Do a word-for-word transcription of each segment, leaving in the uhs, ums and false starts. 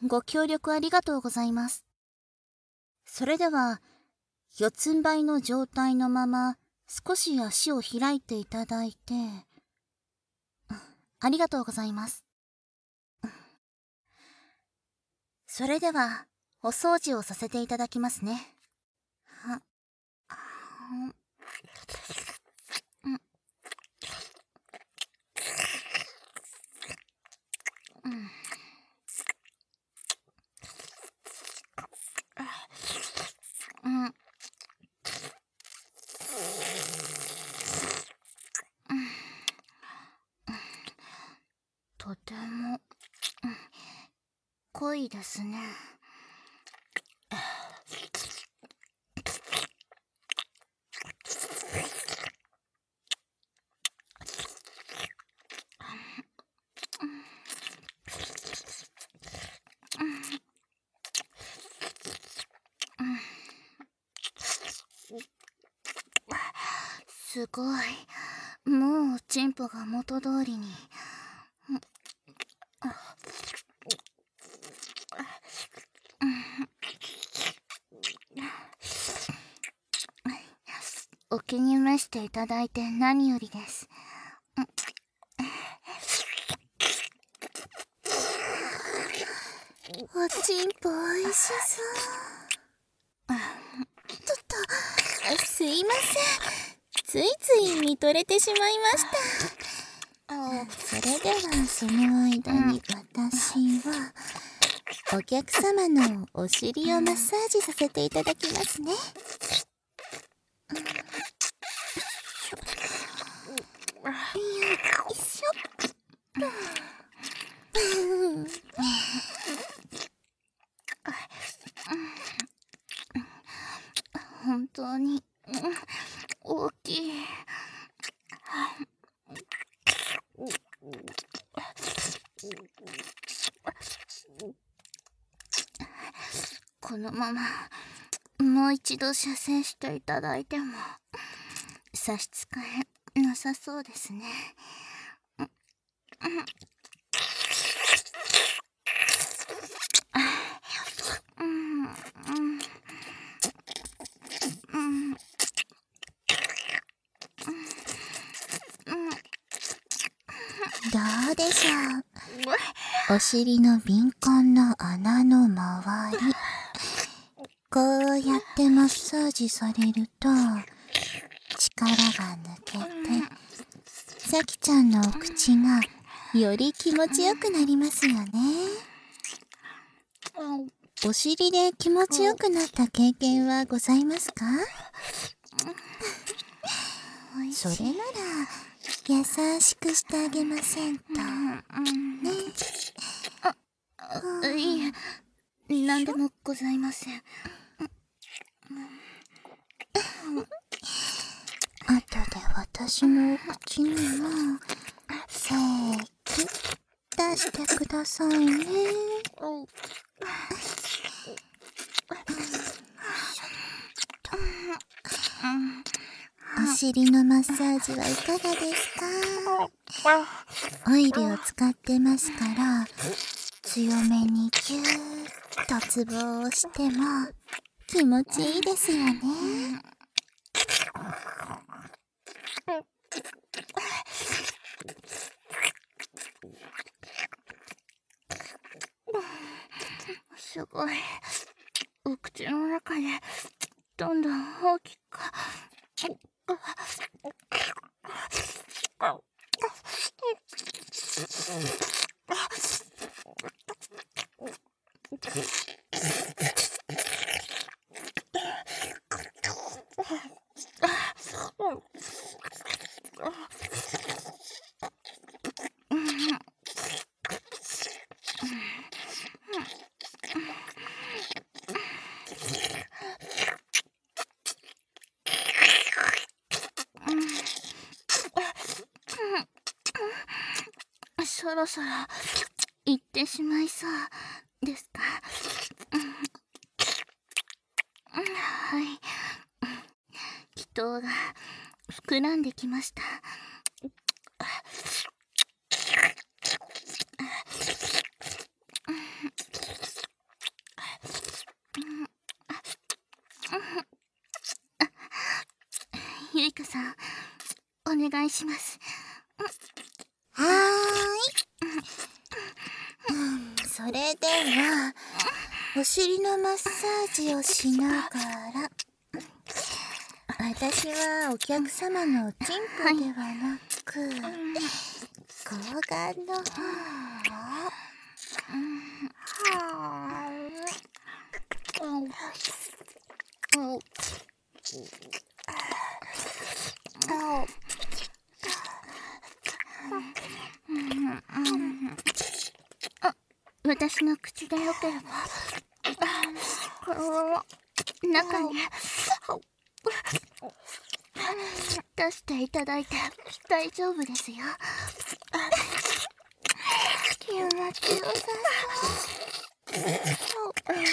ご協力ありがとうございます。それでは、四つん這いの状態のまま、少し足を開いていただいて、ありがとうございます。それでは、お掃除をさせていただきますね。は、うん、うん。うん。とても、濃いですね。すごい。もうチンポが元通りに。お気に召していただいて何よりです。おちんぽおいしそう。ちょっとすいません、ついつい見とれてしまいました。それではその間に私はお客様のお尻をマッサージさせていただきますね。よいしょっと。本当に大きい。このままもう一度射精していただいても差し支えなさそうですね。どうでしょう。お尻の敏感な穴の周り、こうやってマッサージされると力が抜けて、さきちゃんのお口がより気持ちよくなりますよね。お尻で気持ちよくなった経験はございますか？それなら優しくしてあげませんとね。あ、いえ、何でもございません。あとで私のお口にも精液出してくださいね。お尻のマッサージはいかがですか？オイルを使ってますから、強めにギューッとツボを押しても気持ちいいですよね。すごい。お口の中でどんどん大きく。そろそろ行ってしまいそうですか？はい、気筒が膨らんできました。 さん、お願いします。 はーい、うん、それではお尻のマッサージをしながら、私はお客様のおちんぽではなく、はい、睾丸の方を、 私の口でよければこの中に出していただいて大丈夫ですよ。 気持ちよさそう。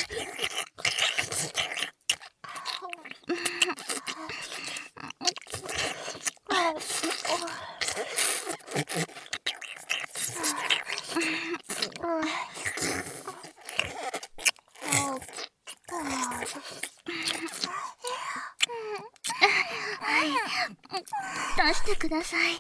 出してください。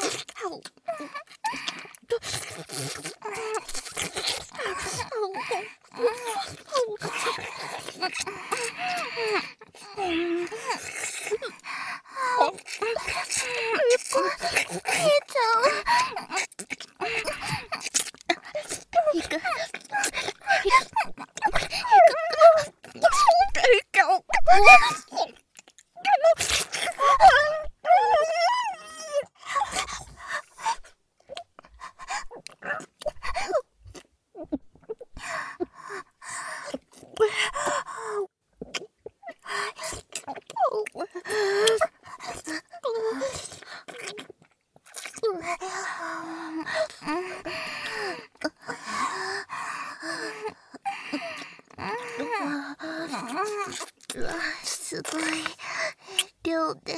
すごい量です。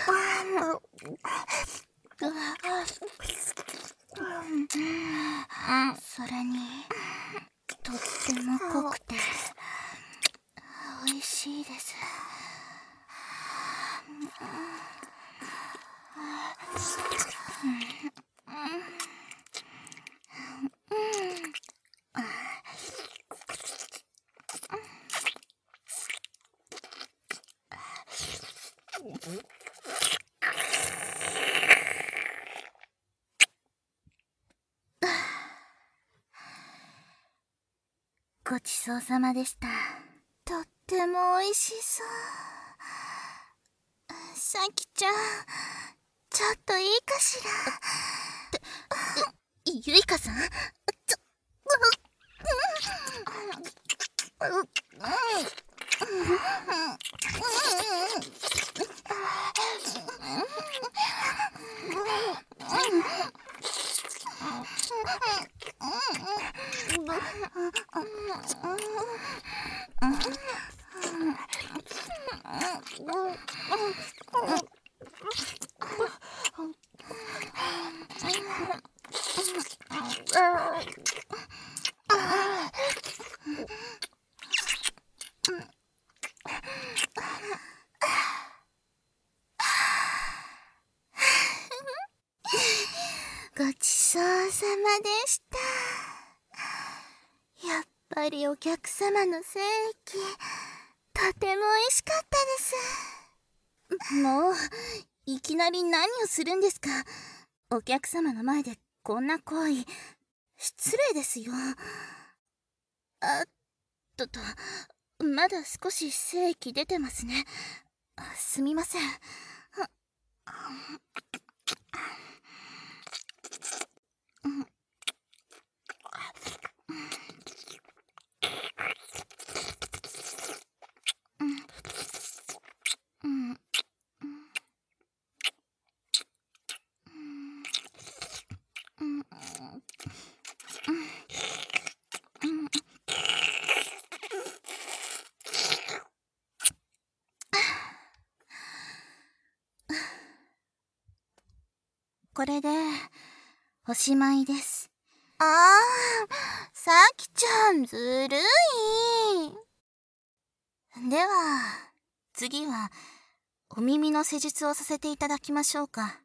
それにとっても濃くて美味しいです。ごちそうさまでした。 とっても美味しそう。さきちゃん、ちょっといいかしら。 ゆいかさん、ちょ、 ごちそうさまでした。やっぱりお客様の精液、とても美味しかったです。 もういきなり何をするんですか。お客様の前でこんな行為失礼ですよ。あっとと、まだ少し精液出てますね。すみません。これでおしまいです。 ああ、さきちゃんずるい。 では次はお小耳の施術をさせていただきましょうか。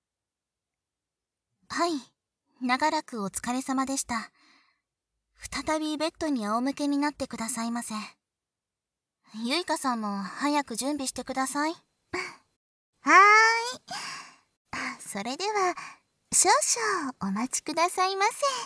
はい、長らくお疲れ様でした。再びベッドに仰向けになってくださいませ。ゆいかさんも早く準備してください。 はーい。それでは少々お待ちくださいませ。